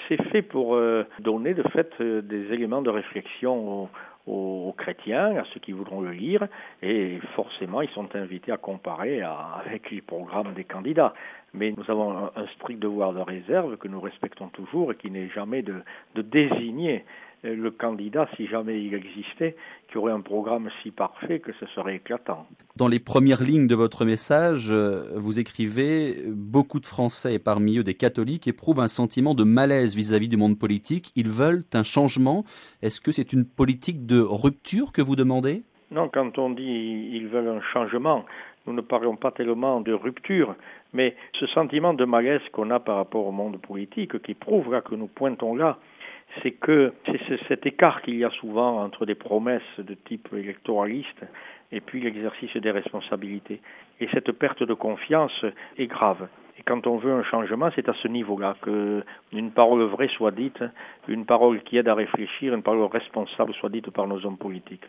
C'est fait pour donner de fait des éléments de réflexion aux chrétiens, à ceux qui voudront le lire, et forcément ils sont invités à comparer avec les programmes des candidats. Mais nous avons un strict devoir de réserve que nous respectons toujours et qui n'est jamais de désigner le candidat, si jamais il existait, qui aurait un programme si parfait que ce serait éclatant. Dans les premières lignes de votre message, vous écrivez « Beaucoup de Français, et parmi eux des catholiques, éprouvent un sentiment de malaise vis-à-vis du monde politique. Ils veulent un changement. » Est-ce que c'est une politique de rupture que vous demandez ? Non, quand on dit « ils veulent un changement », nous ne parlons pas tellement de rupture, mais ce sentiment de malaise qu'on a par rapport au monde politique, qui prouve là que nous pointons là, c'est que c'est cet écart qu'il y a souvent entre des promesses de type électoraliste et puis l'exercice des responsabilités. Et cette perte de confiance est grave. Et quand on veut un changement, c'est à ce niveau-là qu'une parole vraie soit dite, une parole qui aide à réfléchir, une parole responsable soit dite par nos hommes politiques.